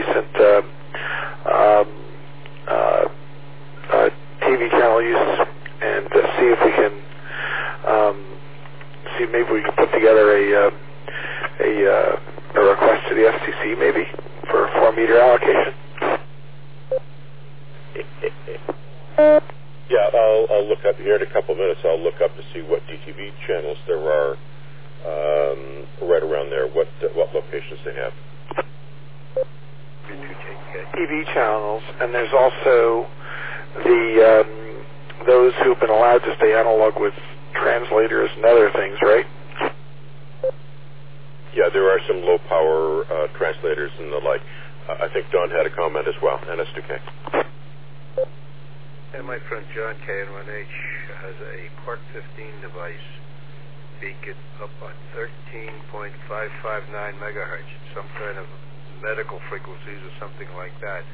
decent TV channel use, and see if we can see maybe we can put together a request to the FCC maybe for a 4-meter allocation. Yeah, I'll look up here in a couple of minutes. I'll look up to see what DTV channels there are right around there. What locations they have. TV channels, and there's also the those who've been allowed to stay analog with translators and other things, right? Yeah, there are some low power translators and the like. I think Don had a comment as well. NS2K. And my friend John K1H has a Part 15 device beacon up on 13.559 megahertz, some kind of medical frequencies or something like that.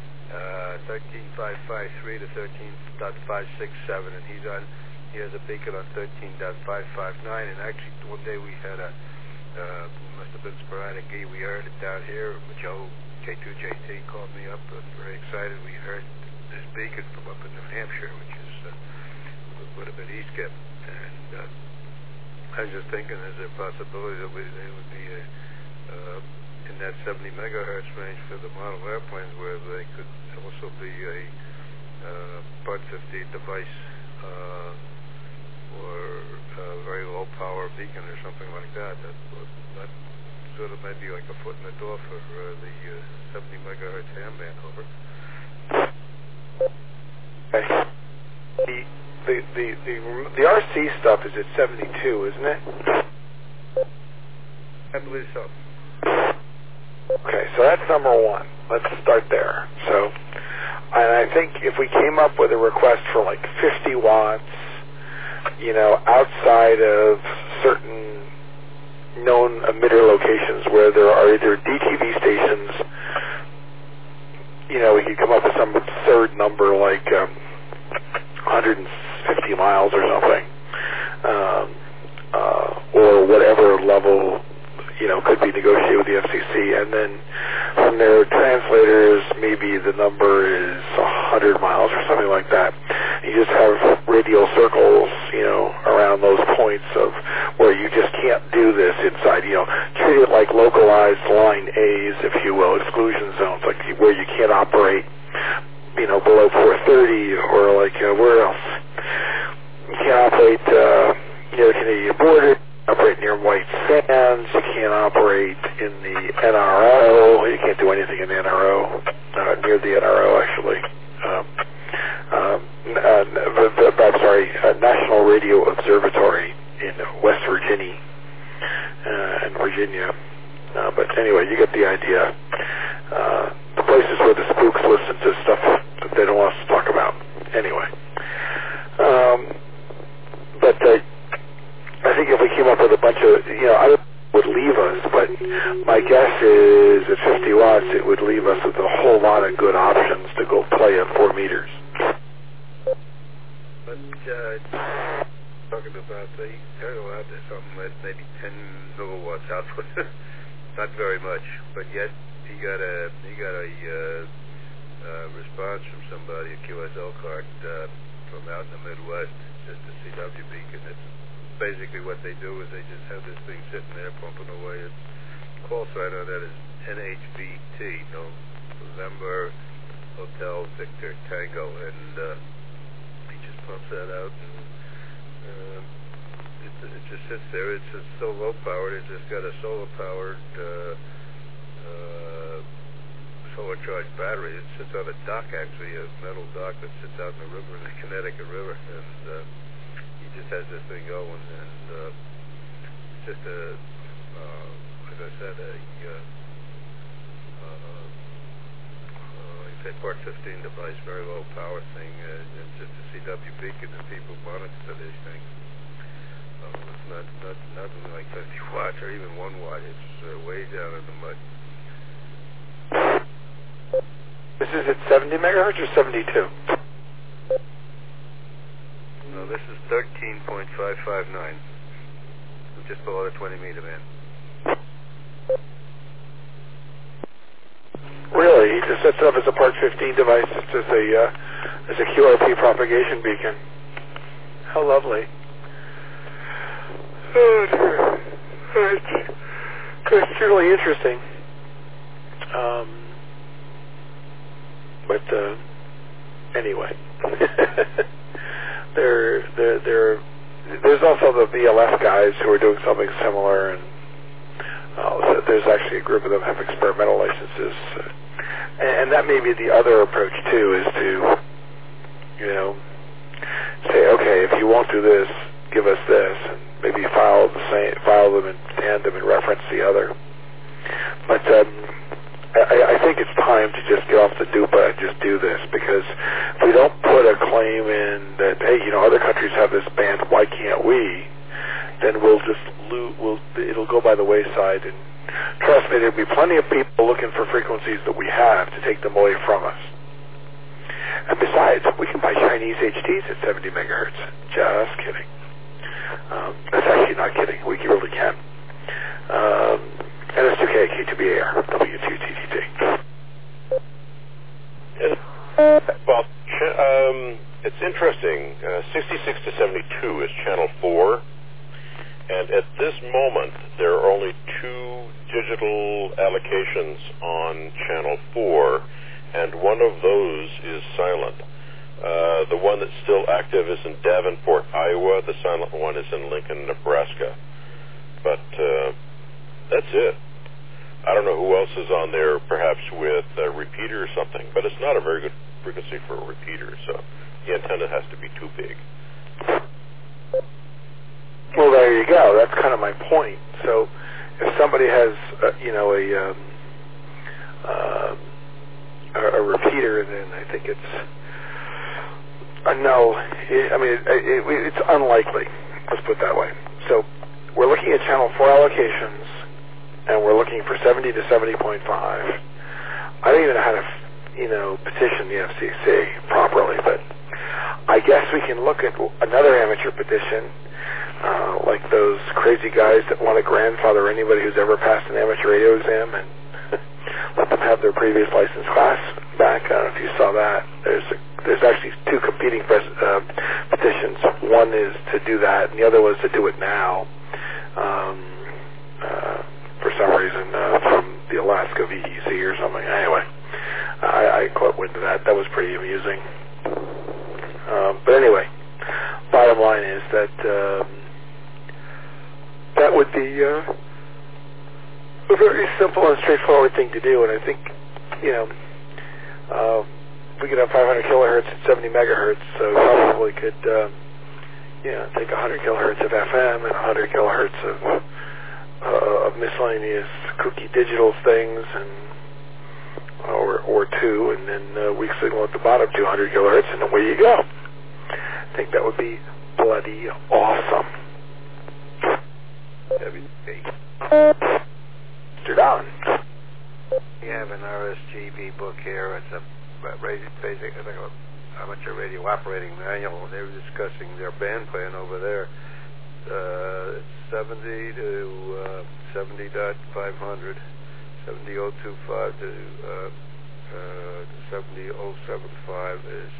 13.553 to 13.567, and he has a beacon on 13.559. And actually, one day we had must have been sporadic. We heard it down here. Joe K2JT called me up and very excited. We heard this beacon from up in New Hampshire, which is would have been ESCAP. And I was just thinking, is there a possibility that they would be in that 70 megahertz range for the model airplanes, where they could also be a Part 15 device or a very low power beacon or something like that. That sort of might be like a foot in the door for the 70 megahertz ham band. Over. The RC stuff is at 72, isn't it? I believe so. Okay, so that's number one. Let's start there. So, and I think if we came up with a request for like 50 watts, outside of certain known emitter locations where there are either DTV stations, we could come up with some absurd number like 150 miles or something, or whatever level could be negotiated with the FCC, and then from their translators, maybe the number is 100 miles or something like that. You just have radial circles, around those points of where you just can't do this inside. Treat it like localized line A's, if you will, exclusion zones, like where you can't operate, below 430, or like where else? You can't operate, the Canadian border. Operate near White Sands. You can't operate in the NRO. You can't do anything in the NRO, near the NRO, actually. I'm sorry, National Radio Observatory in West Virginia and Virginia. But anyway, you get the idea. The places where the spooks listen to stuff that they don't want us to talk about. Anyway. But I think if we came up with a bunch of, I would leave us, but my guess is at 50 watts it would leave us with a whole lot of good options to go play at 4 meters. But talking about they allowed to something at maybe 10 milliwatts output, not very much, but yet he got a response from somebody, a QSL card from out in the Midwest, just a CW beacon. It's basically what they do is they just have this thing sitting there pumping away. Its call sign on that is NHVT, November Hotel Victor Tango, and he just pumps that out, and it just sits there. It's just so low powered. It's just got a solar powered solar charged battery. It sits on a dock, actually, a metal dock that sits out in the river, in the Connecticut River, and just has this thing going, and it's just as I said, like I say, Part 15 device, very low power thing. It's just a CW beacon that people monitor to these things. It's nothing like 50 watts or even 1 watt. It's way down in the mud. This is at 70 megahertz or 72? No, this is 13.559, just below the 20 meter band. Really? just sets it up as a Part 15 device. It's just a QRP propagation beacon. How lovely. Oh, dear. It's really interesting. But anyway, there's also the VLF guys who are doing something similar, and so there's actually a group of them have experimental licenses, and that may be the other approach too, is to say, okay, if you won't do this, give us this, and maybe file them in tandem and reference the other. But I think it's time to just get off the dupa and just do this, because if we don't put a claim in that, hey, other countries have this band, why can't we? Then we'll just it'll go by the wayside. And trust me, there'll be plenty of people looking for frequencies that we have to take them away from us. And besides, we can buy Chinese HTs at 70 megahertz. Just kidding. That's actually not kidding. We really can. NS2K, K2BAR, W2TTT. Well, it's interesting. 66 to 72 is channel 4, and at this moment there are only 2 digital allocations on channel 4, and one of those is silent. The one that's still active is in Davenport, Iowa. The silent one is in Lincoln, Nebraska. But that's it. I don't know who else is on there, perhaps with a repeater or something, but it's not a very good frequency for a repeater, so the antenna has to be too big. Well, there you go. That's kind of my point. So if somebody has, a repeater, then I think it's no. It's unlikely. Let's put it that way. So we're looking at channel 4 allocations, and we're looking for 70 to 70.5. I don't even know how to, petition the FCC properly, but I guess we can look at another amateur petition, like those crazy guys that want to grandfather anybody who's ever passed an amateur radio exam and let them have their previous license class back. I don't know if you saw that. There's actually 2 competing petitions. One is to do that, and the other was to do it now. For some reason, from the Alaska VEC or something. Anyway, I caught wind of that. That was pretty amusing. But anyway, bottom line is that that would be a very simple and straightforward thing to do, and I think, we could have 500 kilohertz at 70 megahertz, so we probably could, take 100 kilohertz of FM and 100 kilohertz of miscellaneous kooky digital things, and or 2, and then weak signal at the bottom, 200 kilohertz, and away you go. I think that would be bloody awesome. Mr. Don. We have an RSGB book here. It's a basic, amateur radio operating manual. They were discussing their band plan over there. 70 to 70.500, 70.025 to 70.075 is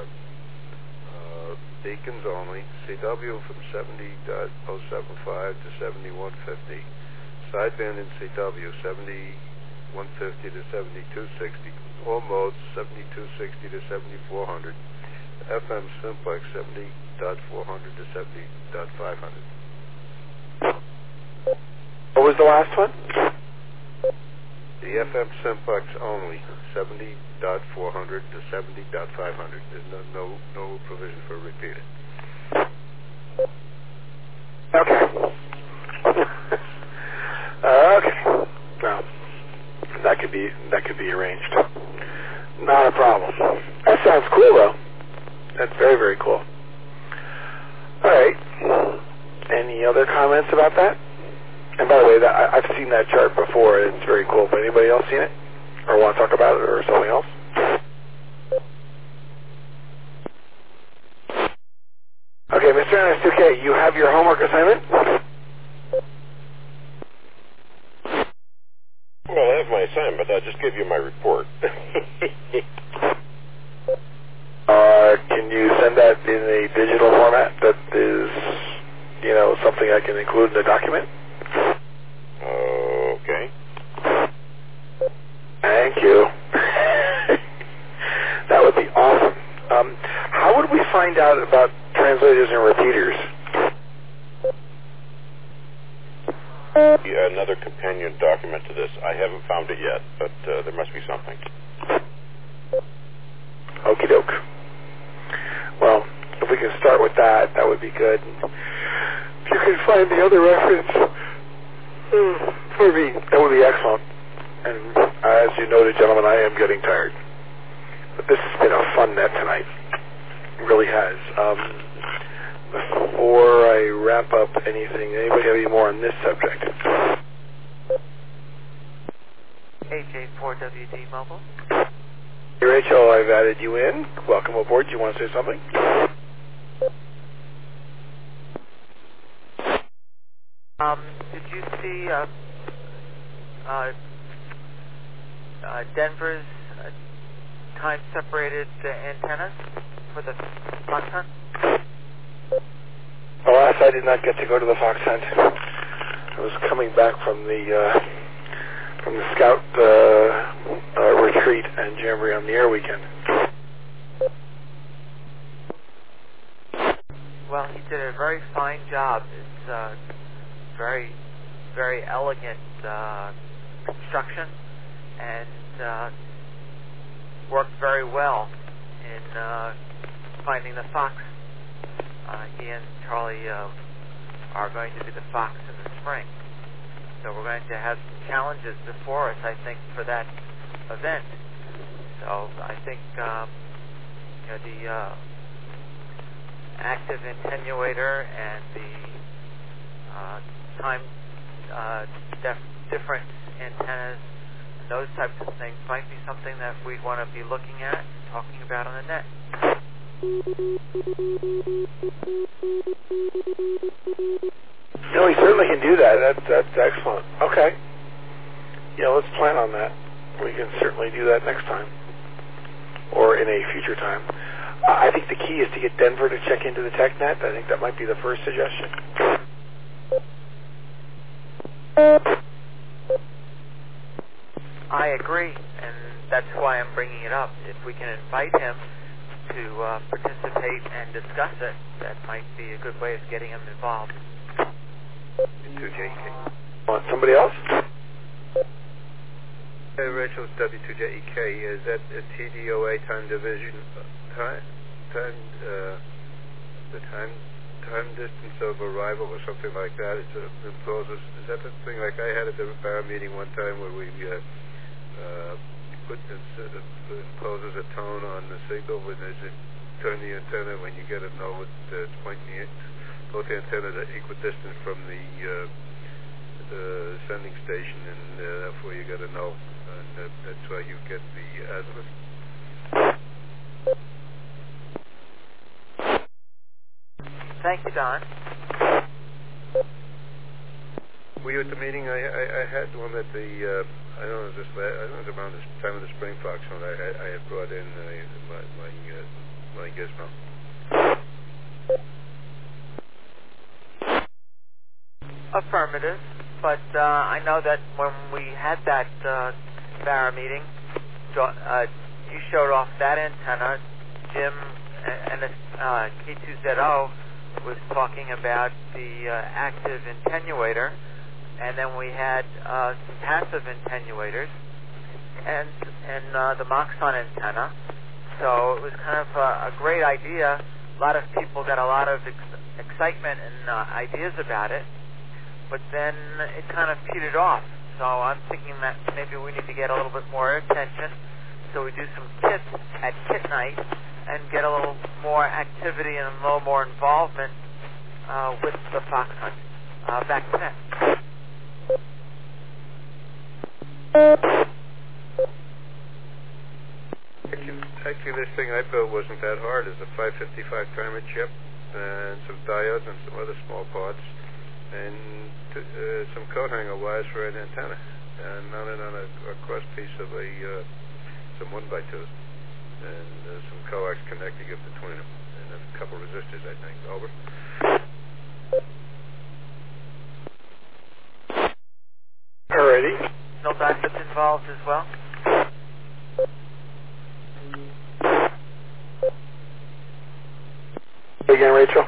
beacons only. CW from 70.075 to 7150. Sideband in CW 7150 to 7260. All modes 7260 to 7400. FM simplex 70.400 to 70.500. What was the last one? The FM simplex only 70.400 to 70.500. There's no provision for a repeater. Okay. Okay. Well, that could be arranged. Not a problem. That sounds cool, though. That's very, very cool. All right. Any other comments about that? And by the way, I've seen that chart before. It's very cool. But anybody else seen it? Or want to talk about it or something else? Okay, Mr. NS2K, you have your homework assignment? Well, I have my time, but I just gave you my report. Can you send that in a digital format that is, something I can include in the document? Okay. Thank you. That would be awesome. How would we find out about translators and repeaters? Another companion document to this. I haven't found it yet, but there must be something. Okie doke. Well, if we can start with that, that would be good. If you can find the other reference for me, that would be excellent. And as you noted, gentlemen, I am getting tired. But this has been a fun net tonight. It really has. Before I wrap up anything, anybody have any more on this subject? H84WD Mobile. Hey, Rachel, I've added you in. Welcome aboard. Do you want to say something? Did you see Denver's time-separated antennas for the fox hunt? Alas, I did not get to go to the fox hunt. I was coming back from the Scout retreat and Jamboree on the Air weekend. Well, he did a very fine job. It's very, very elegant construction and worked very well in finding the fox. He and Charlie are going to do the fox in the spring. So we're going to have challenges before us, I think, for that event. So I think the active attenuator and the time difference antennas and those types of things might be something that we'd want to be looking at and talking about on the net. No, we certainly can do that. That's excellent. Okay. Yeah, let's plan on that. We can certainly do that next time or in a future time. I think the key is to get Denver to check into the TechNet. I think that might be the first suggestion. I agree, and that's why I'm bringing it up. If we can invite him to participate and discuss it, that might be a good way of getting him involved. W2JEK. Want somebody else? Hey, Rachel, it's W2JEK. Is that a TDOA time division? Time distance of arrival or something like that? It imposes. Is that the thing like I had at the bar meeting one time where we imposes a tone on the signal when there's turn the antenna when you get a know it's pointing it. Both antennas are equidistant from the sending station, and therefore you get a know, and that's why you get the azimuth. Thank you, Don. Were you at the meeting? I had one at the I don't know, I don't know, around the time of the spring fox hunt. I had brought in my gizmo. Affirmative, but I know that when we had that Barra meeting, you showed off that antenna. Jim and K2ZO was talking about the active attenuator, and then we had some passive attenuators and the Moxon antenna. So it was kind of a great idea. A lot of people got a lot of excitement and ideas about it, but then it kind of petered off. So I'm thinking that maybe we need to get a little bit more attention. So we do some kits at kit night and get a little more activity and a little more involvement with the fox hunt. Back to that. Actually, this thing I built wasn't that hard. It's a 555 timer chip and some diodes and some other small parts and some coat hanger wires for an antenna. and mounted on a cross piece of some 1x2s, and some coax connecting it between them, and a couple resistors, I think. Over. Alrighty. No baskets involved as well? Again, Rachel.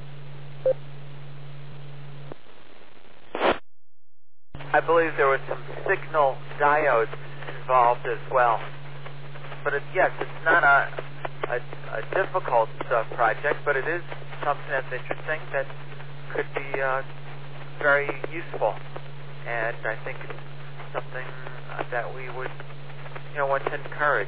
I believe there were some signal diodes involved as well. But yes, it's not a difficult project, but it is something that's interesting that could be very useful. And I think it's something that we would, want to encourage.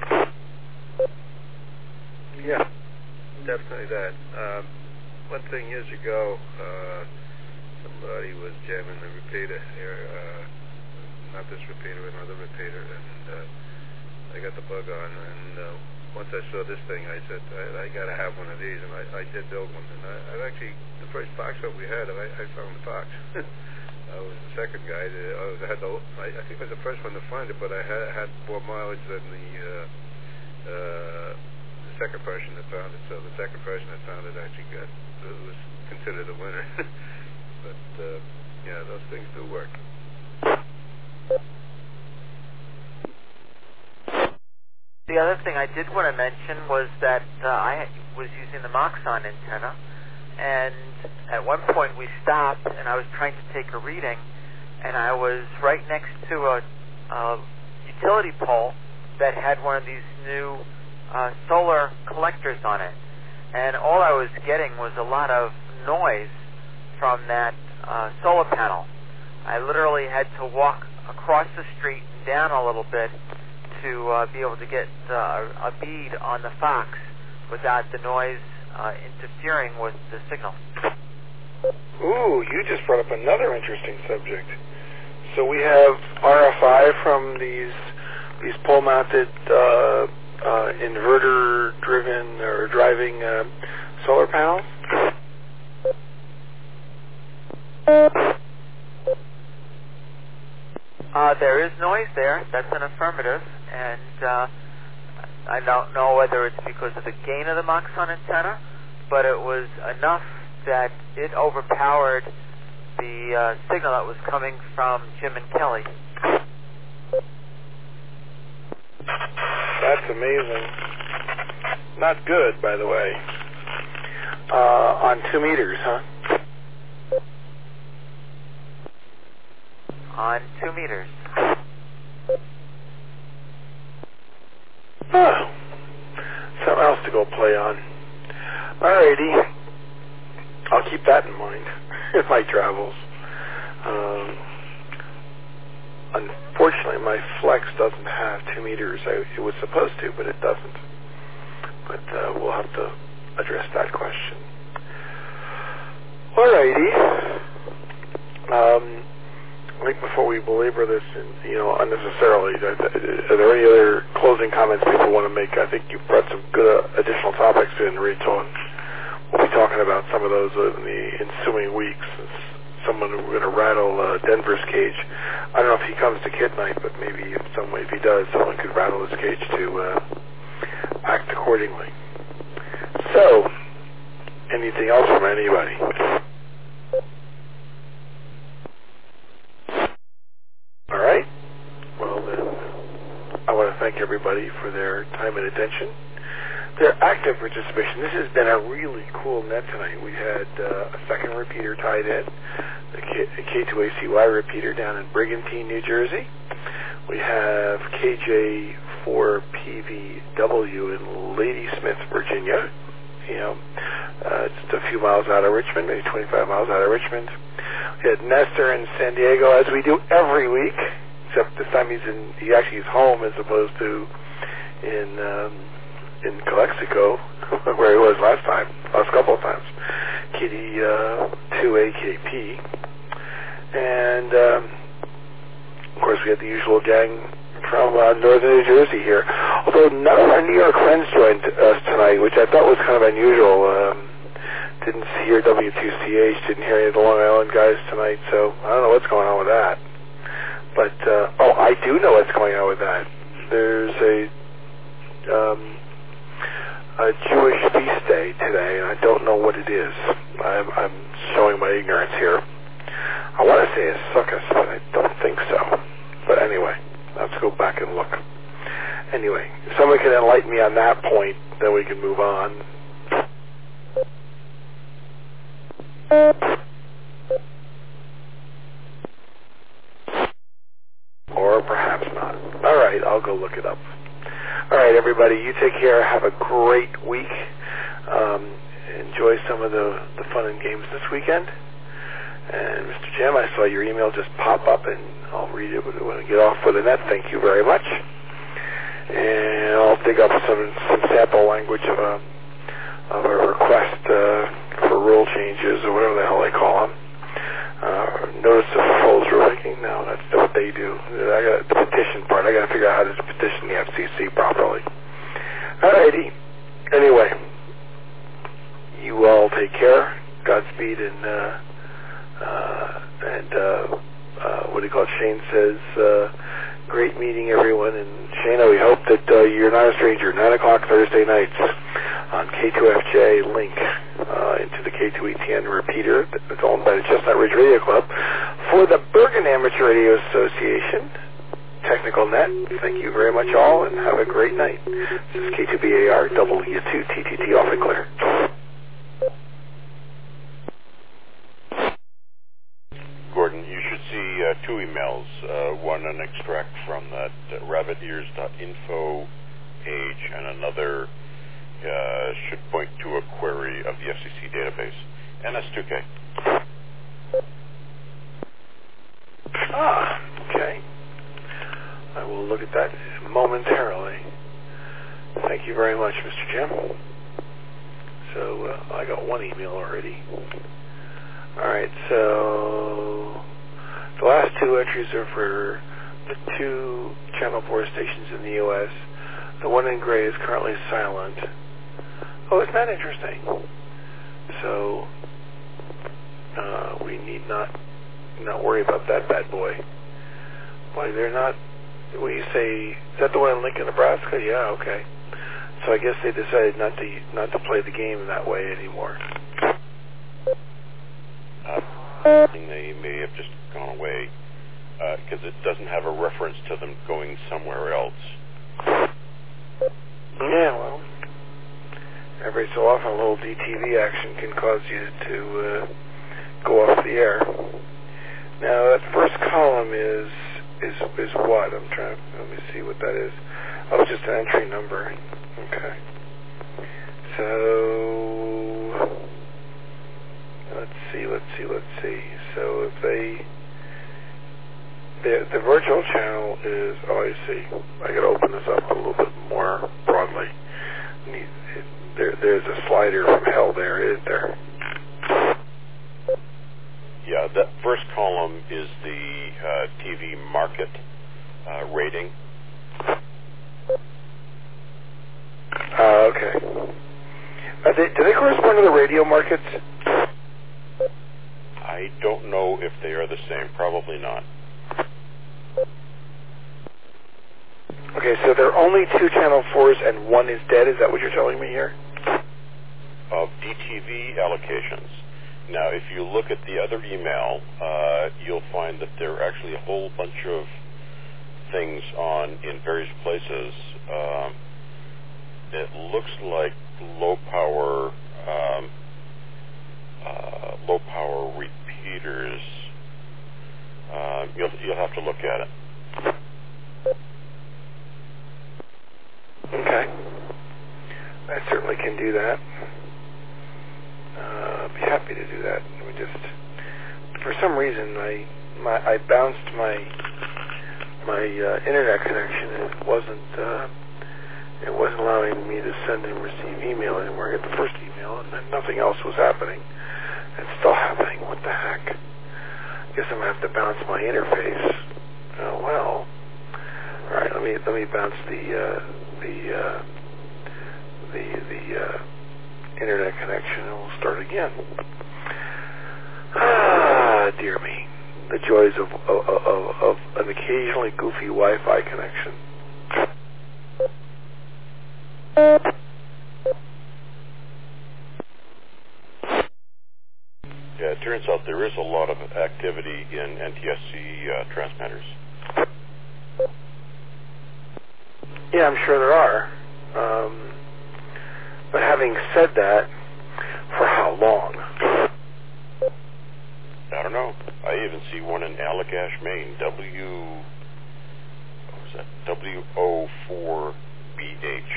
Yeah, definitely that. One thing years ago, somebody was jamming the repeater here, not this repeater, another repeater, and I got the bug on, and once I saw this thing, I said, I got to have one of these, and I did build one. And I actually, the first box that we had, I found the box. I was the second guy. I think I was the first one to find it, but I had more mileage than the second person that found it. So the second person that found it actually was considered a winner. But yeah, those things do work. The other thing I did want to mention was that I was using the Moxon antenna, and at one point we stopped, and I was trying to take a reading, and I was right next to a utility pole that had one of these new solar collectors on it, and all I was getting was a lot of noise from that solar panel. I literally had to walk across the street and down a little bit to be able to get a bead on the Fox without the noise interfering with the signal. Ooh, you just brought up another interesting subject. So we have RFI from these pole-mounted inverter-driven or driving solar panels. There is noise there. That's an affirmative, and I don't know whether it's because of the gain of the Moxon antenna, but it was enough that it overpowered the signal that was coming from Jim and Kelly. That's amazing. Not good, by the way. On 2 meters, huh? On 2 meters. Oh, something else to go play on. Alrighty. I'll keep that in mind in my travels. Unfortunately, my Flex doesn't have 2 meters. It was supposed to, but it doesn't. But we'll have to address that question. Alrighty. I think before we belabor this, unnecessarily, are there any other closing comments people want to make? I think you've brought some good additional topics in, Rachel, and we'll be talking about some of those in the ensuing weeks. We're going to rattle Denver's cage. I don't know if he comes to Kid Night, but maybe if he does, someone could rattle his cage to act accordingly. So, anything else from anybody? All right. Well, then, I want to thank everybody for their time and attention, their active participation. This has been a really cool net tonight. We had a second repeater tied in, the K2ACY repeater down in Brigantine, New Jersey. We have KJ4PVW in Ladysmith, Virginia. Just a few miles out of Richmond, maybe 25 miles out of Richmond. We had Nestor in San Diego, as we do every week, except this time he's home as opposed to in Calexico, where he was last couple of times. Kitty 2AKP. And of course we had the usual gang from northern New Jersey here. Although none of our New York friends joined us tonight, which I thought was kind of unusual. Didn't hear W2CH, didn't hear any of the Long Island guys tonight, so I don't know what's going on with that. But I do know what's going on with that. There's a Jewish feast day today, and I don't know what it is. I'm showing my ignorance here. I want to say it's Sukkot, but I don't think so. But anyway, let's go back and look. Anyway, if someone can enlighten me on that point, then we can move on. Or perhaps not. All right, I'll go look it up. All right, everybody, you take care. Have a great week. Enjoy some of the fun and games this weekend. And Mr. Jim, I saw your email just pop up, and I'll read it when I get off with the net. Thank you very much. And I'll dig up some sample language of a request for rule changes or whatever the hell they call them. Notice of proposed rulemaking. No, that's what they do. I got the petition part. I got to figure out how to petition the FCC properly. Alrighty. Anyway, you all take care. Godspeed, and what do you call it? Shane says, great meeting everyone. And Shana, we hope that you're not a stranger. 9 o'clock Thursday nights on K2FJ link into the K2ETN repeater that's owned by the Chestnut Ridge Radio Club for the Bergen Amateur Radio Association Technical Net. Thank you very much all, and have a great night. This is K2BAR W2TTT off and clear. Gordon, you should see two emails. One, an extract from that rabbitears.info page, and another should point to a query of the FCC database. NS2K. Okay. I will look at that momentarily. Thank you very much, Mr. Jim. So I got one email already. All right, so the last two entries are for the two Channel 4 stations in the U.S. The one in gray is currently silent. Oh, isn't that interesting? So we need not worry about that bad boy. Why they're not? When you say, is that the one in Lincoln, Nebraska? Yeah, okay. So I guess they decided not to play the game that way anymore. They may have just gone away because it doesn't have a reference to them going somewhere else. Yeah, well, every so often a little DTV action can cause you to go off the air. Now that first column is what? I'm trying to, let me see what that is. Oh, it's just an entry number. Okay. So let's see. So if the virtual channel is, I see. I got to open this up a little bit more broadly. There's a slider from hell there, isn't there? Yeah, that first column is the TV market rating. Okay. Do they correspond to the radio markets? I don't know if they are the same. Probably not. Okay, so there are only two Channel 4s and one is dead. Is that what you're telling me here? Of DTV allocations. Now, if you look at the other email, you'll find that there are actually a whole bunch of things on in various places. It looks like low power repeaters. You'll have to look at it. Okay. I certainly can do that. I'd be happy to do that. We just, for some reason, I bounced my internet connection, and it wasn't allowing me to send and receive email anymore. I got the first email, and then nothing else was happening. It's still happening. What the heck? I guess I'm gonna have to bounce my interface. Oh well. All right. Let me bounce the internet connection, and we'll start again. Ah, dear me. the joys of an occasionally goofy Wi-Fi connection. Yeah, it turns out there is a lot of activity in NTSC transmitters. Yeah, I'm sure there are. But having said that, for how long? I don't know. I even see one in Allagash, Maine, WO4BH.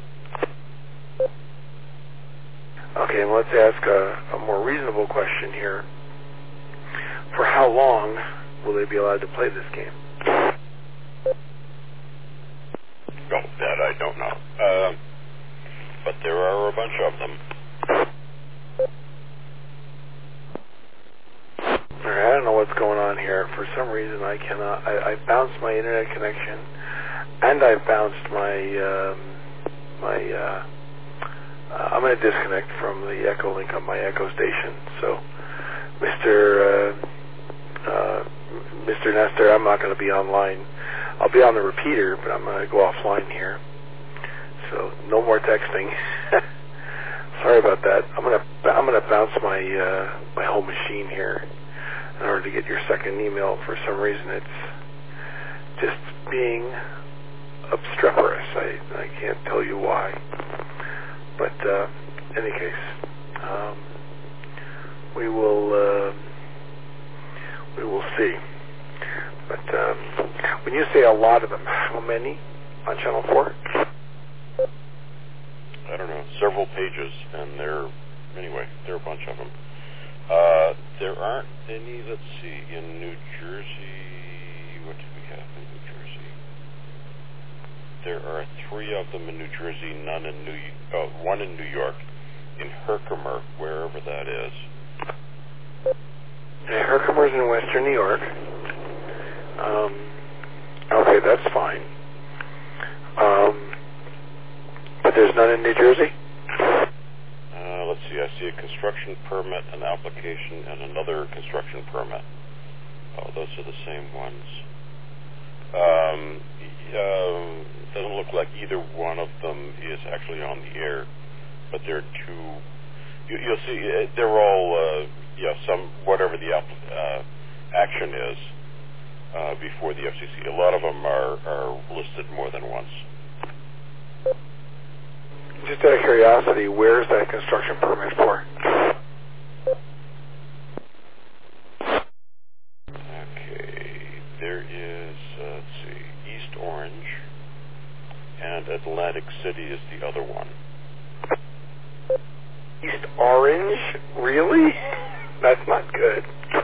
Okay, and let's ask a more reasonable question here. For how long will they be allowed to play this game? Oh, that I don't know. But there are a bunch of them. All right, I don't know what's going on here. For some reason, I cannot. I bounced my internet connection, and I bounced I'm going to disconnect from the Echo link on my Echo station. So, Mr. Nestor, I'm not going to be online. I'll be on the repeater, but I'm going to go offline here. So no more texting. Sorry about that. I'm going to bounce my home machine here in order to get your second email. For some reason, it's just being obstreperous. I can't tell you why. But in any case, we will see. But when you say a lot of them, how many on Channel 4? I don't know, several pages, and there are a bunch of them. There aren't any, let's see, in New Jersey. What do we have in New Jersey? There are 3 of them in New Jersey, one in New York, in Herkimer, wherever that is. Yeah, Herkimer's in Western New York. Okay, that's fine. But there's none in New Jersey? Let's see, I see a construction permit, an application, and another construction permit. Oh, those are the same ones. Doesn't look like either one of them is actually on the air, but there are 2. You'll see, they're all, whatever the action is before the FCC. A lot of them are listed more than once. Just out of curiosity, where's that construction permit for? Okay, there is, let's see, East Orange, and Atlantic City is the other one. East Orange? Really? That's not good.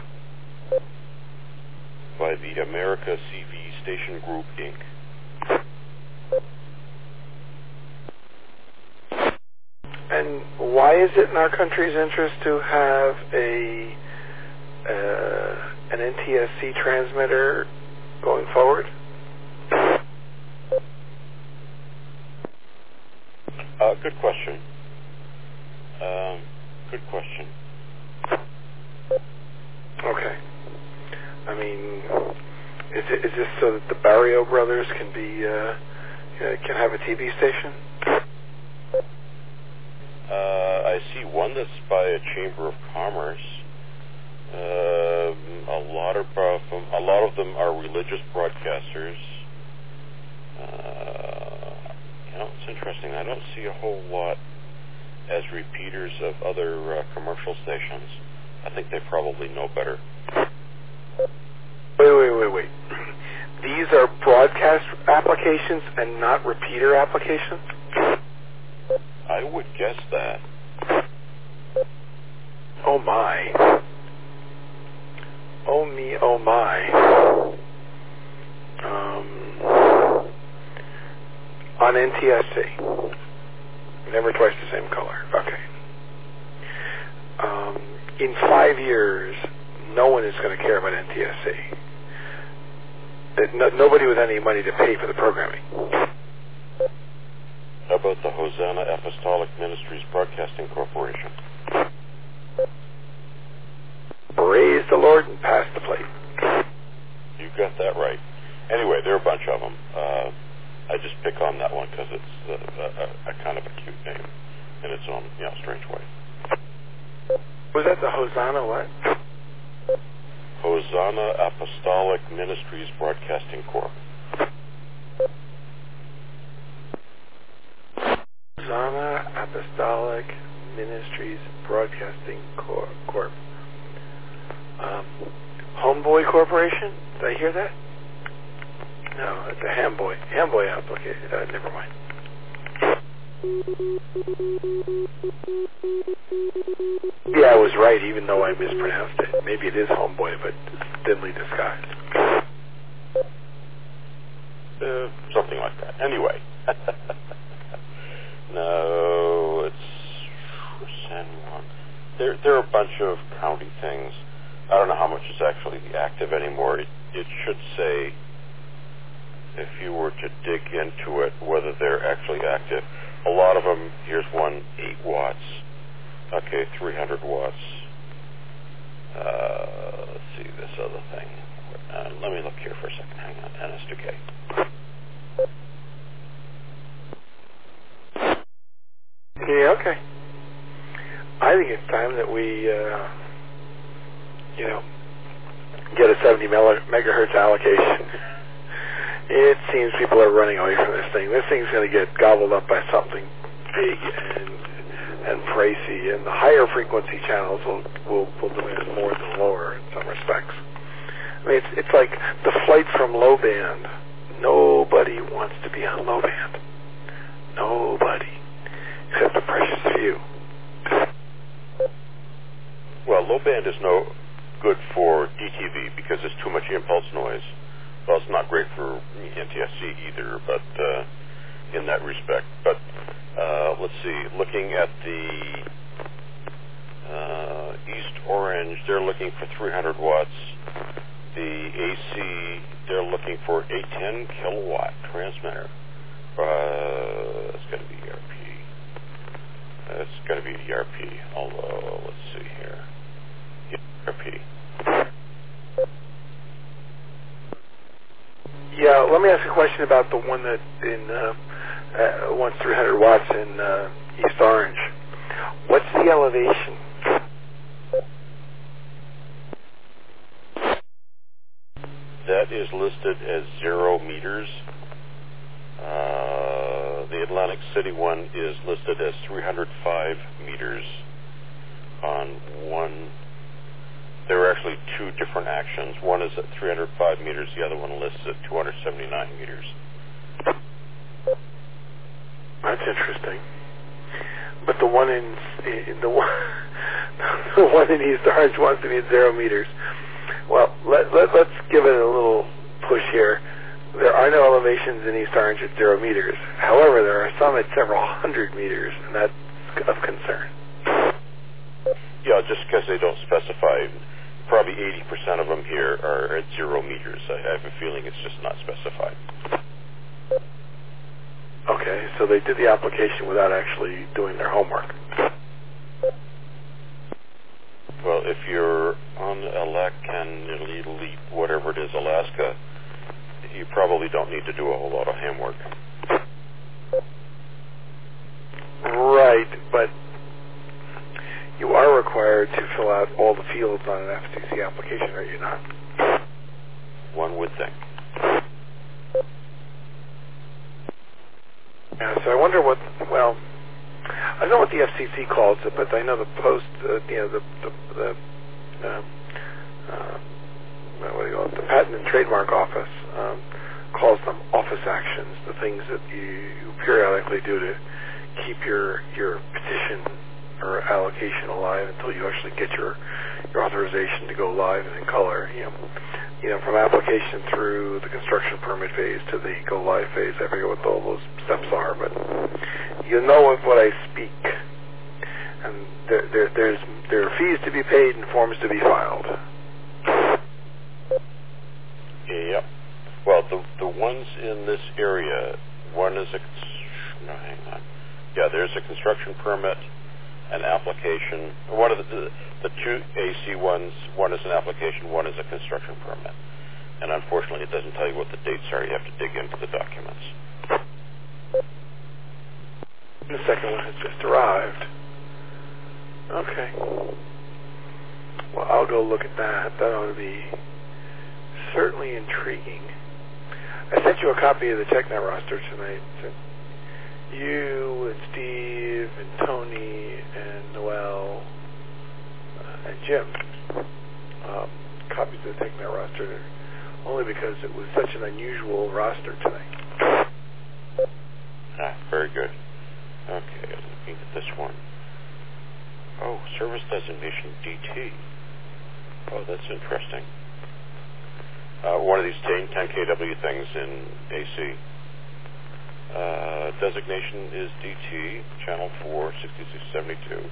By the America CV Station Group, Inc. And why is it in our country's interest to have an NTSC transmitter going forward? Good question. Good question. Okay. I mean, is this so that the Barrio brothers can be can have a TV station? I see one that's by a Chamber of Commerce. A lot of them are religious broadcasters. It's interesting. I don't see a whole lot as repeaters of other commercial stations. I think they probably know better. Wait. These are broadcast applications and not repeater applications? I would guess that. Oh my. Oh me, oh my. On NTSC. Never twice the same color. Okay. In 5 years, no one is going to care about NTSC. Nobody with any money to pay for the programming. How about the Hosanna Apostolic Ministries Broadcasting Corporation? Praise the Lord and pass the plate. got that right. Anyway, there are a bunch of them. I just pick on that one because it's a kind of a cute name in its own, strange way. Was that the Hosanna what? Hosanna Apostolic Ministries Broadcasting Corp. Hosanna Apostolic Ministries Broadcasting Corp. Homeboy Corporation? Did I hear that? No, it's a Hamboy. Hamboy application. Never mind. Yeah, I was right, even though I mispronounced it. Maybe it is Homeboy, but thinly disguised. Something like that. Anyway. No, it's San Juan. There are a bunch of county things. I don't know how much is actually active anymore. It should say, if you were to dig into it, whether they're actually active. A lot of them, here's one, 8 watts. Okay, 300 watts. Let's see, this other thing. Let me look here for a second. Hang on, NS2K. Yeah, okay. I think it's time that we, get a 70 megahertz allocation. It seems people are running away from this thing. This thing's going to get gobbled up by something big and pricey, and the higher frequency channels will demand more than lower in some respects. I mean, it's like the flight from low band. Nobody wants to be on low band. Nobody, except the precious few. Well, low band is no good for DTV because there's too much impulse noise. Well, it's not great for NTSC either, but in that respect. But let's see, looking at the East Orange, they're looking for 300 watts. The AC, they're looking for a 10 kilowatt transmitter. That's going to be ERP. That's going to be ERP, although, let's see here. ERP. Yeah, let me ask a question about the one that wants 300 watts in East Orange. What's the elevation? That is listed as 0 meters. The Atlantic City one is listed as 305 meters on one. There are actually 2 different actions. One is at 305 meters. The other one lists at 279 meters. That's interesting. But the one in the one in East Orange wants to be at 0 meters. Well, let's give it a little push here. There are no elevations in East Orange at 0 meters. However, there are some at several hundred meters, and that's of concern. Yeah, just because they don't specify. Probably 80% of them here are at 0 meters. I have a feeling it's just not specified. Okay, so they did the application without actually doing their homework. Well, if you're on Elite, whatever it is, Alaska, you probably don't need to do a whole lot of homework. Right, but you are required to fill out all the fields on an FCC application, are you not? One would think. Yeah, so I wonder what, well, I don't know what the FCC calls it, but I know the post, what do you call it, the Patent and Trademark Office calls them office actions, the things that you periodically do to keep your petition or allocation alive until you actually get your authorization to go live and in color. You know, from application through the construction permit phase to the go live phase. I forget what all those steps are, but you know of what I speak. And there are fees to be paid and forms to be filed. Yeah. Well, the ones in this area, one is there's a construction permit, an application. One of the 2 AC ones, one is an application, one is a construction permit. and unfortunately it doesn't tell you what the dates are. You have to dig into the documents. The second one has just arrived. Okay. Well, I'll go look at that. That ought to be certainly intriguing. I sent you a copy of the TechNet roster tonight. You and Steve and Tony and Noel and Jim. Copies of the TechNet roster, only because it was such an unusual roster tonight. Very good. Okay, looking at this one. Oh, service designation DT. Oh, that's interesting. One of these 10 kW things in AC. Designation is DT, channel 4, 6672.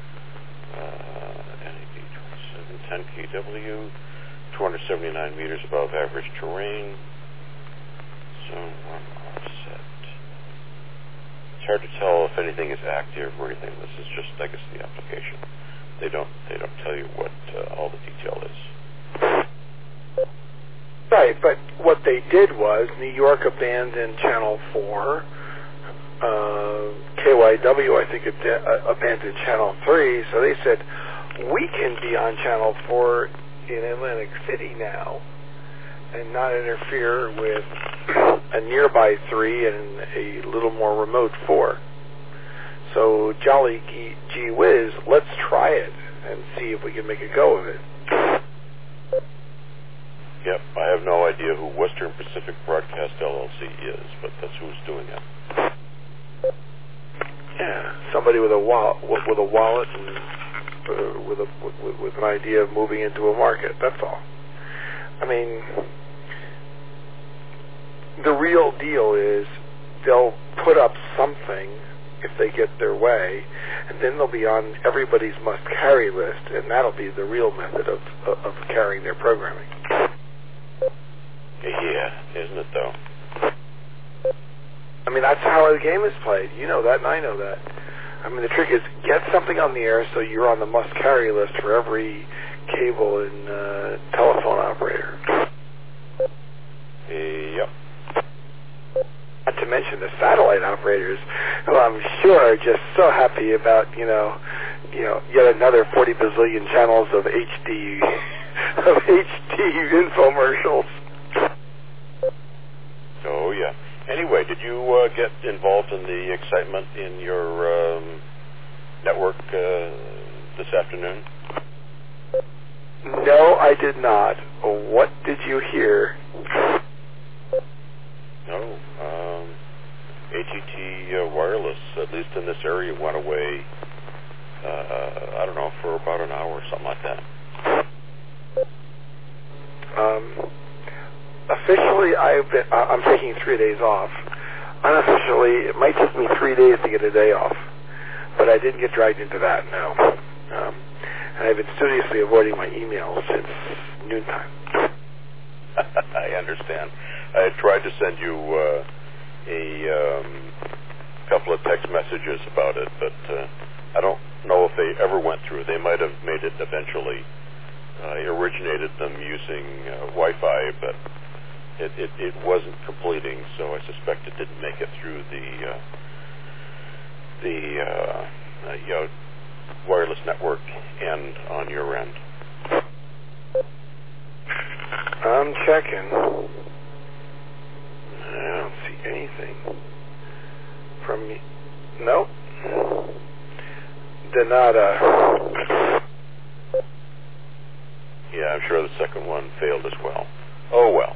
NAD 27, 10 kW, 279 meters above average terrain. Zone 1 offset. It's hard to tell if anything is active or anything. This is just, I guess, the application. They don't tell you what all the detail is. Right, but what they did was New York abandoned Channel 4. KYW, I think, abandoned Channel 3. So they said, we can be on Channel 4 in Atlantic City now and not interfere with a nearby 3 and a little more remote 4. So jolly gee whiz, let's try it and see if we can make a go of it. Yep, I have no idea who Western Pacific Broadcast LLC is, but that's who's doing it. Yeah, somebody with a wallet and with an idea of moving into a market. That's all. I mean, the real deal is they'll put up something if they get their way, and then they'll be on everybody's must-carry list, and that'll be the real method of carrying their programming. Yeah, isn't it though? I mean, that's how the game is played. You know that, and I know that. I mean, the trick is get something on the air so you're on the must-carry list for every cable and telephone operator. Yep. Not to mention the satellite operators, who I'm sure are just so happy about, yet another 40 bazillion channels of HD infomercials. Oh, yeah. Anyway, did you get involved in the excitement in your network this afternoon? No, I did not. What did you hear? No. AT&T Wireless, at least in this area, went away, I don't know, for about an hour or something like that. Officially, I'm taking 3 days off. Unofficially, it might take me 3 days to get a day off, but I didn't get dragged into that, no. And I've been studiously avoiding my emails since noontime. I understand. I tried to send you a couple of text messages about it, but I don't know if they ever went through. They might have made it eventually. I originated them using Wi-Fi, but it wasn't completing, so I suspect it didn't make it through the wireless network end on your end. I'm checking. I don't see anything from me. Nope. Denada. Yeah, I'm sure the second one failed as well. Oh, well.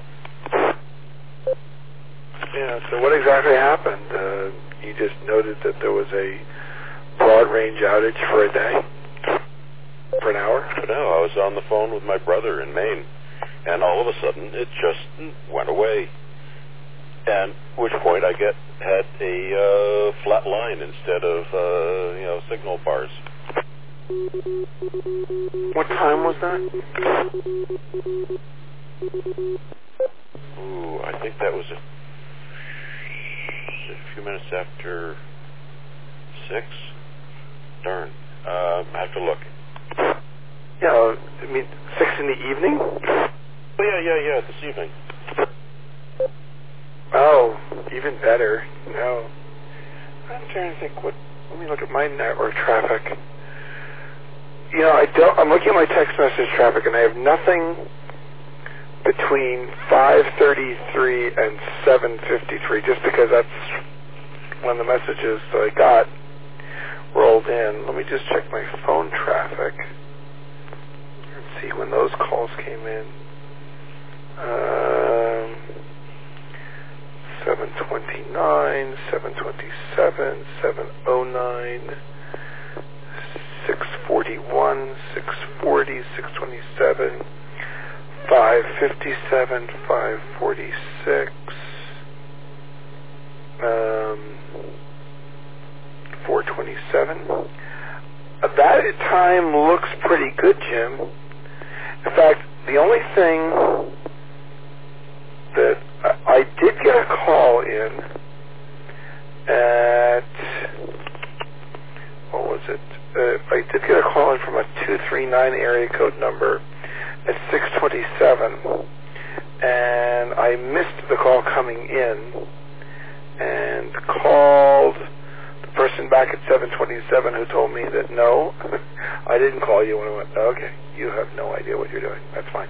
Yeah, so what exactly happened? You just noted that there was a broad range outage for a day? For an hour? No, I was on the phone with my brother in Maine, and all of a sudden it just went away. And at which point I had a flat line instead of signal bars. What time was that? Ooh, I think that was a few minutes after 6. Darn. I have to look. Yeah, I mean, 6 in the evening? Yeah, this evening. Oh, even better. No. I'm trying to think let me look at my network traffic. I'm looking at my text message traffic, and I have nothing between 5:33 and 7:53, just because that's when the messages that I got rolled in. Let me just check my phone traffic and see when those calls came in. 7:29, 7:27, 7:09, 6:41, 6:40, 6:27, 5:57, 5:46, 4:27. That time looks pretty good, Jim. In fact, the only thing that I did get a call in at, what was it? I did get a call in from a 239 area code number at 6:27, and I missed the call coming in and called the person back at 7:27 who told me that no, I didn't call you. And I went, okay, you have no idea what you're doing. That's fine.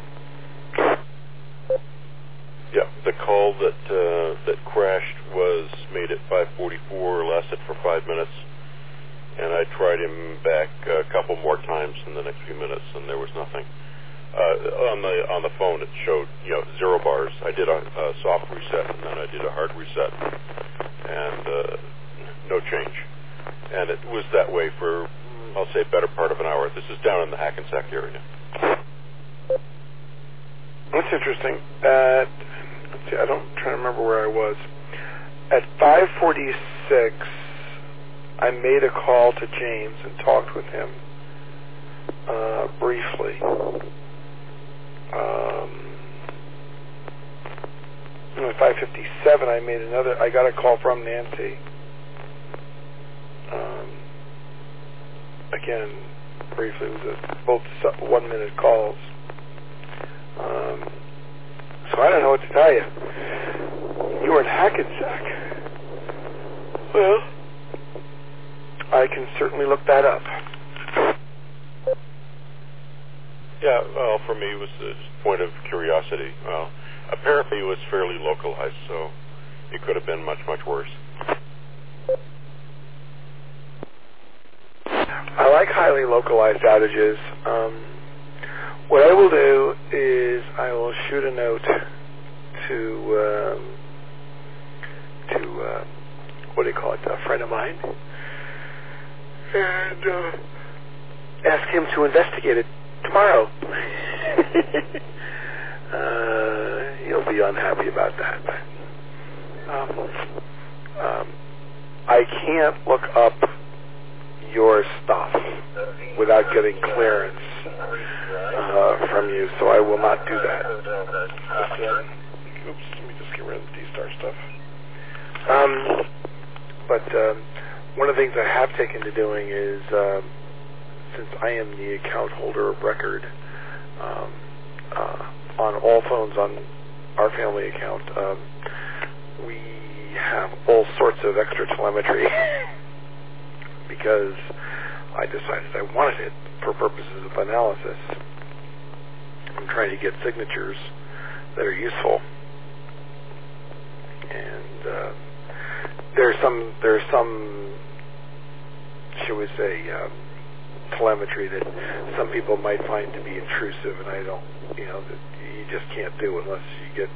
Yeah, the call that crashed was made at 5:44, lasted for 5 minutes, and I tried him back a couple more times in the next few minutes, and there was nothing. On the phone, it showed 0 bars. I did a soft reset, and then I did a hard reset, and no change. And it was that way for, I'll say, better part of an hour. This is down in the Hackensack area. That's interesting. Let's see, I don't try to remember where I was. At 5:46, I made a call to James and talked with him briefly. At 5:57, I got a call from Nancy. Again, briefly, it was both 1-minute calls. So I don't know what to tell you. You were in Hackensack. Well, I can certainly look that up. Yeah, well, for me, it was a point of curiosity. Well, apparently it was fairly localized, so it could have been much, much worse. I like highly localized outages. What I will do is I will shoot a note to what do you call it, a friend of mine, and ask him to investigate it tomorrow. He'll be unhappy about that. I can't look up your stuff without getting clearance from you, so I will not do that. Oops, let me just get rid of the D-Star stuff. But one of the things I have taken to doing is, since I am the account holder of record on all phones on our family account, we have all sorts of extra telemetry because I decided I wanted it for purposes of analysis. I'm trying to get signatures that are useful, and there's some, shall we say, telemetry that some people might find to be intrusive, and I don't, that you just can't do unless you get,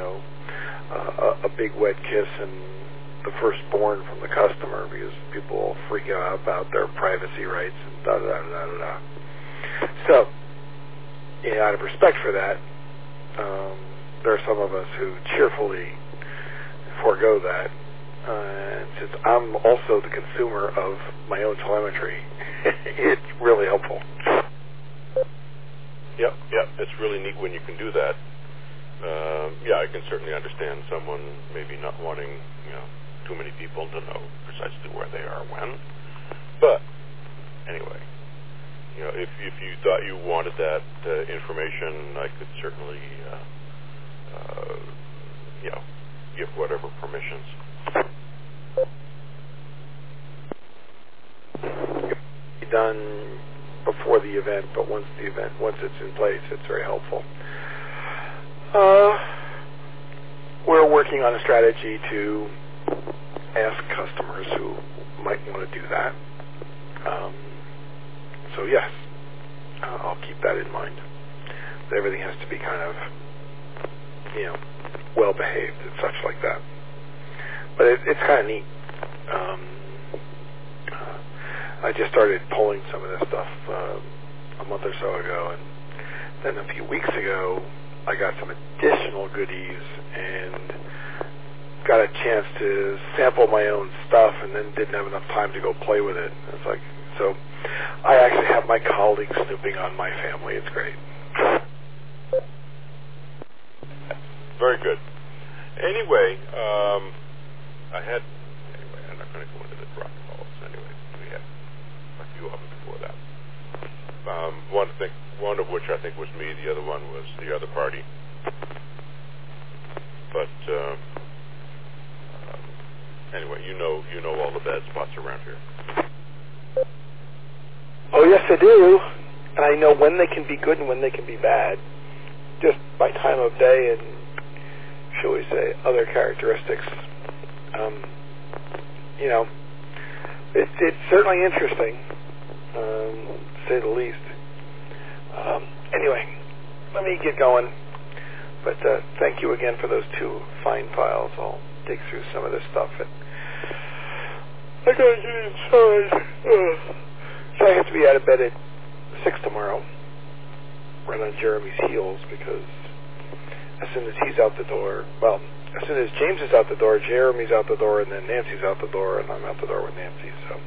a big wet kiss and the firstborn from the customer, because people will freak out about their privacy rights and da-da-da-da-da-da. So, out of respect for that, there are some of us who cheerfully forego that. And since I'm also the consumer of my own telemetry, it's really helpful. Yep, it's really neat when you can do that. I can certainly understand someone maybe not wanting, too many people to know precisely where they are when. But, anyway, if you thought you wanted that information, I could certainly, give whatever permissions. Be done before the event, but once it's in place, it's very helpful. We're working on a strategy to ask customers who might want to do that. So yes, I'll keep that in mind. That everything has to be kind of, well behaved and such like that. But it's kind of neat. I just started pulling some of this stuff a month or so ago, and then a few weeks ago, I got some additional goodies and got a chance to sample my own stuff, and then didn't have enough time to go play with it. It's like, so I actually have my colleagues snooping on my family. It's great. Very good. Anyway, I'm not going to go into the drop calls anyway. We had a few of them before that. One of which I think was me. The other one was the other party. But anyway, you know all the bad spots around here. Oh yes, I do, and I know when they can be good and when they can be bad, just by time of day and, shall we say, other characteristics. It's certainly interesting, to say the least. Anyway, let me get going. But thank you again for those 2 fine files. I'll dig through some of this stuff. And I gotta get inside. So I have to be out of bed at 6 tomorrow. Run on Jeremy's heels, because as soon as he's out the door, as soon as James is out the door, Jeremy's out the door, and then Nancy's out the door, and I'm out the door with Nancy. So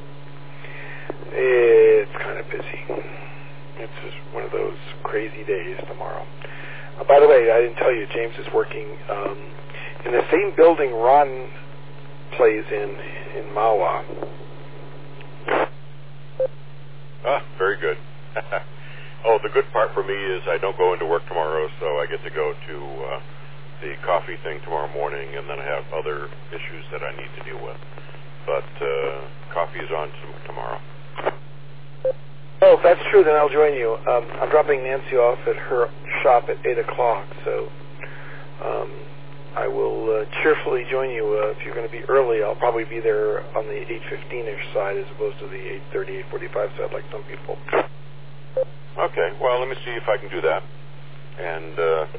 it's kind of busy. It's just one of those crazy days tomorrow. By the way, I didn't tell you, James is working in the same building Ron plays in Mawa. Very good. Oh, the good part for me is I don't go into work tomorrow, so I get to go to the coffee thing tomorrow morning, and then I have other issues that I need to deal with. But coffee is on tomorrow. Oh, if that's true, then I'll join you. I'm dropping Nancy off at her shop at 8 o'clock, so I will cheerfully join you. If you're going to be early, I'll probably be there on the 8:15-ish side as opposed to the 8:30, 8:45 side like some people. Okay, well, let me see if I can do that. And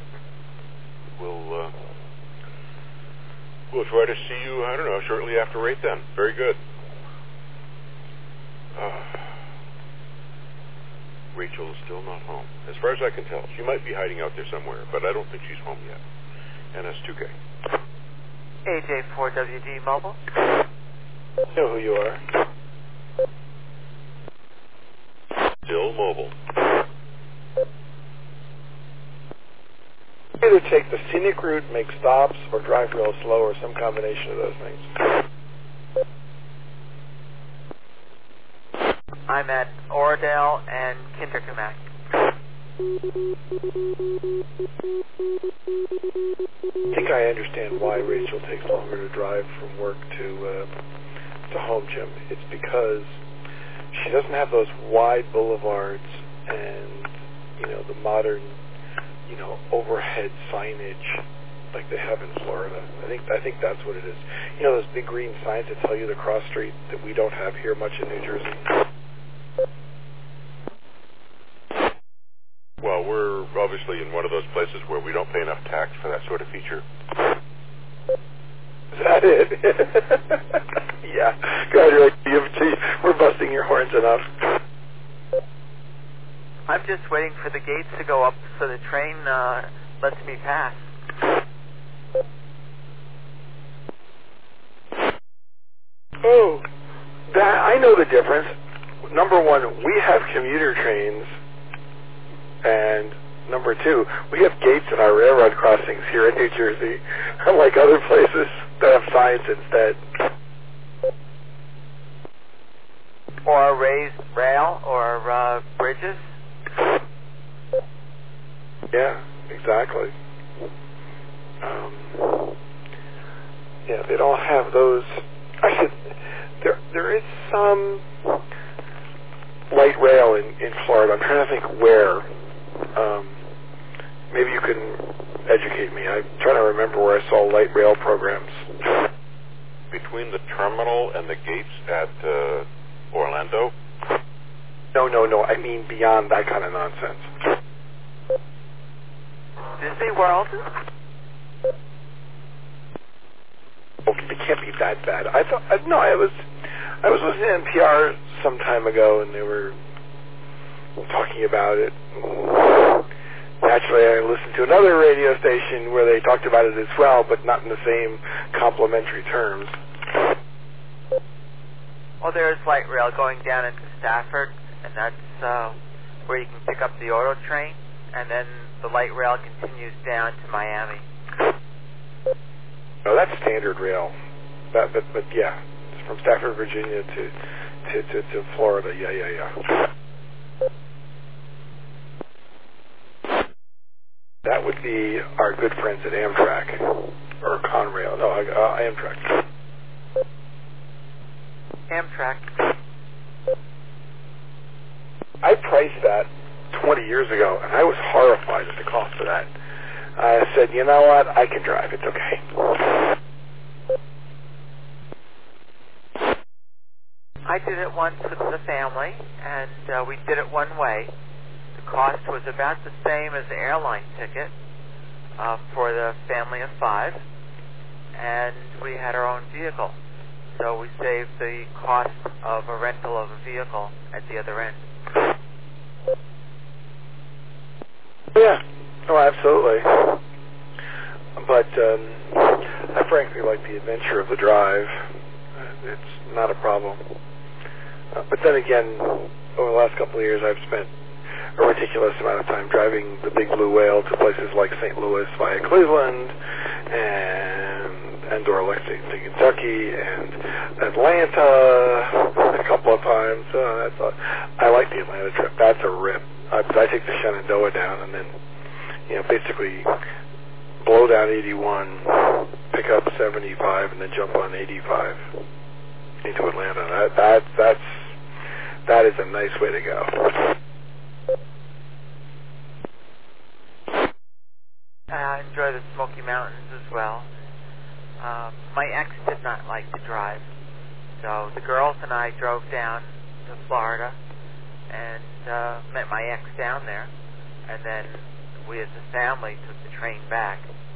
we'll try to see you, I don't know, shortly after 8 then. Very good. Rachel is still not home. As far as I can tell, she might be hiding out there somewhere, but I don't think she's home yet. NS2K. AJ4WD Mobile. I know who you are. Still mobile. Either take the scenic route, make stops, or drive real slow, or some combination of those things. I'm at Oradale and Kinderkamak. I think I understand why Rachel takes longer to drive from work to home, Jim. It's because she doesn't have those wide boulevards and, the modern, overhead signage like they have in Florida. I think that's what it is. Those big green signs that tell you the cross street that we don't have here much in New Jersey. Well, we're obviously in one of those places where we don't pay enough tax for that sort of feature. Is that it? Yeah. God, we're busting your horns enough. I'm just waiting for the gates to go up so the train lets me pass. Oh, I know the difference. Number one, we have commuter trains, and number two, we have gates in our railroad crossings here in New Jersey, unlike other places that have signs instead. or raised rail or bridges. Yeah, exactly. Yeah, they don't have those. Actually, there is some light rail in Florida. I'm trying to think where. Maybe you can educate me. I'm trying to remember where I saw light rail programs. Between the terminal and the gates at Orlando? No. I mean beyond that kind of nonsense. Disney World? Oh, it can't be that bad. I was listening to NPR some time ago, and they were talking about it. Naturally, I listened to another radio station where they talked about it as well, but not in the same complimentary terms. Well, there's light rail going down into Stafford, and that's where you can pick up the auto train, and then the light rail continues down to Miami. No, that's standard rail. But yeah, it's from Stafford, Virginia to Florida. Yeah. That would be our good friends at Amtrak or Conrail. No, Amtrak. Amtrak. I priced that 20 years ago, and I was horrified at the cost of that. I said, you know what? I can drive. It's okay. I did it once with the family, and we did it one way. The cost was about the same as the airline ticket for the family of 5, and we had our own vehicle. So we saved the cost of a rental of a vehicle at the other end. Yeah. Oh, absolutely. But I frankly like the adventure of the drive. It's not a problem. But then again, over the last couple of years, I've spent a ridiculous amount of time driving the Big Blue Whale to places like St. Louis via Cleveland and or Lexington, Kentucky, and Atlanta a couple of times. I like the Atlanta trip. That's a rip. I take the Shenandoah down and then, basically blow down 81, pick up 75, and then jump on 85 into Atlanta. That is a nice way to go. I enjoy the Smoky Mountains as well. My ex did not like to drive, so the girls and I drove down to Florida and met my ex down there, and then we as a family took the train back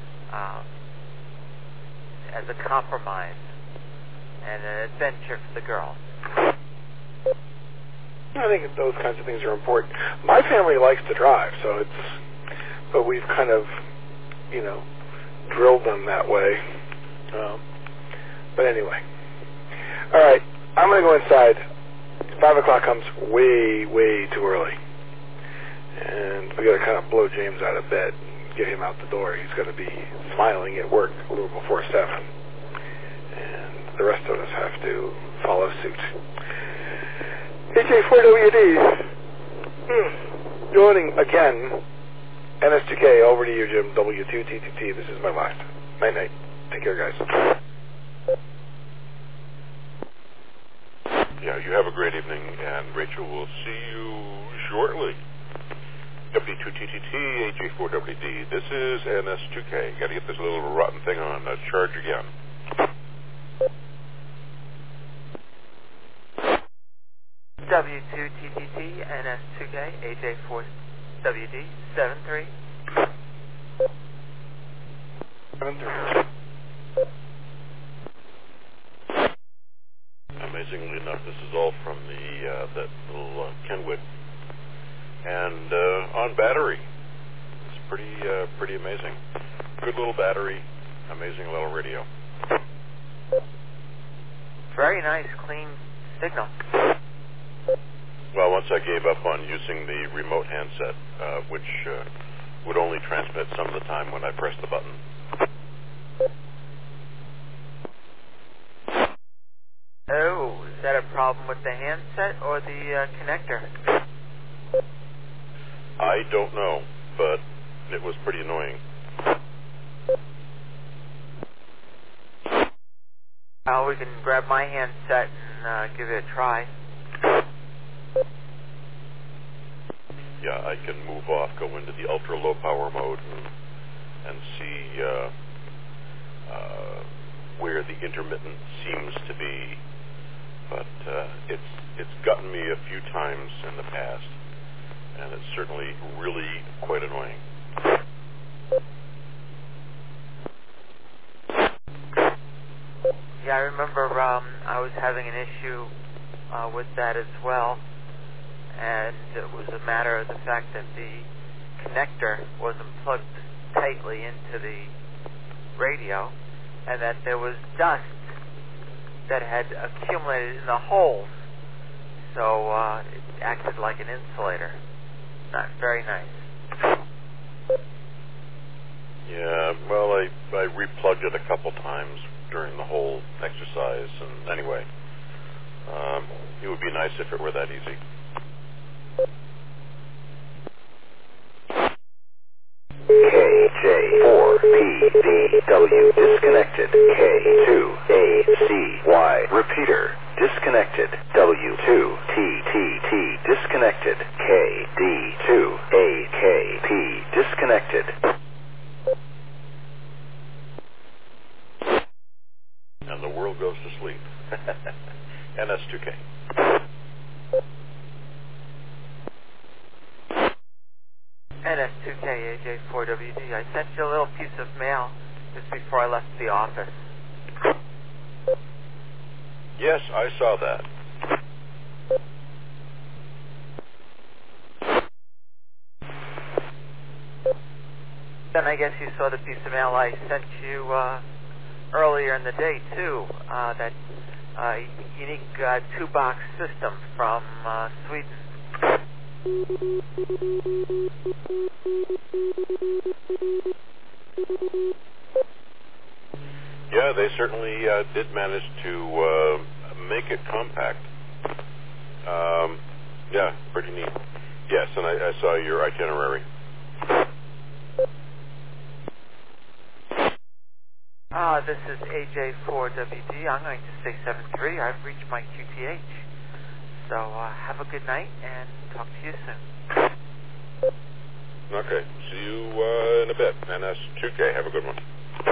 as a compromise and an adventure for the girls. I think those kinds of things are important. My family likes to drive, but we've kind of, drilled them that way. But anyway. All right, I'm going to go inside. 5 o'clock comes way, way too early. And we got to kind of blow James out of bed and get him out the door. He's going to be smiling at work a little before 7. And the rest of us have to follow suit. AJ4WD. Joining again. NS2K, over to you, Jim. W2TTT. This is my last. Night. Take care, guys. Yeah, you have a great evening, and Rachel will see you shortly. W2TTT, AJ4WD. This is NS2K. Got to get this little rotten thing on charge again. W2TTT, NS2K, AJ4WD, 73. 73. Amazingly enough, this is all from that little Kenwood, and on battery. It's pretty amazing. Good little battery, amazing little radio. Very nice, clean signal. Well, once I gave up on using the remote handset, which would only transmit some of the time when I pressed the button. Oh, that a problem with the handset or the connector? I don't know, but it was pretty annoying. We can grab my handset and give it a try. Yeah, I can move off, go into the ultra low power mode and see where the intermittent seems to be. But it's gotten me a few times in the past, and it's certainly really quite annoying. Yeah, I remember I was having an issue with that as well, and it was a matter of the fact that the connector wasn't plugged tightly into the radio, and that there was dust that had accumulated in the holes, so it acted like an insulator. Not very nice. Yeah, well, I replugged it a couple times during the whole exercise, and anyway, it would be nice if it were that easy. KJ4PDW disconnected. K2ACY repeater disconnected. W2TTT disconnected. KD2AKP disconnected. And the world goes to sleep. NS2K. NS2K AJ4WD. I sent you a little piece of mail just before I left the office. Yes, I saw that. Then I guess you saw the piece of mail I sent you earlier in the day, too. That unique two-box system from Sweden. Yeah, they certainly did manage to make it compact. Yeah, pretty neat. Yes, and I saw your itinerary. This is AJ4WD. I'm going to 673. I've reached my QTH. So have a good night and talk to you soon. Okay, see you in a bit. NS2K, have a good one.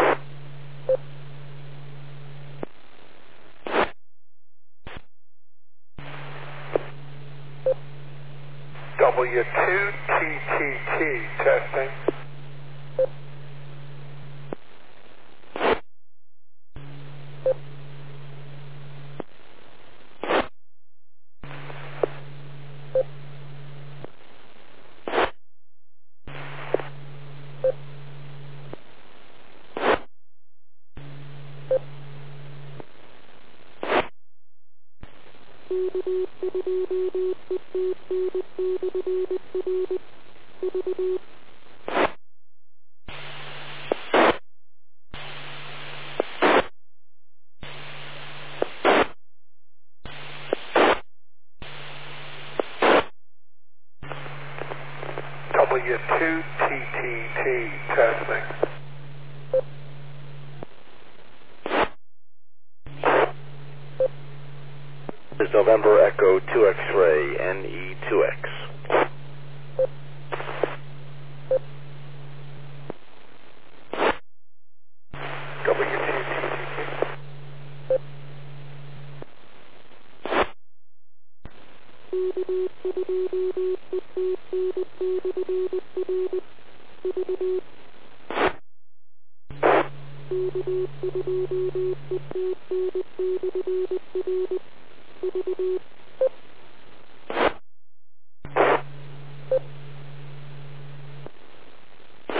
W2TTT testing. W2TTT testing. This is November Echo 2 X-ray NE2X.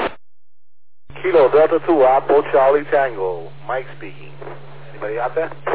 Kilo Delta 2 Apple Charlie Tango. Mike speaking. Anybody out there?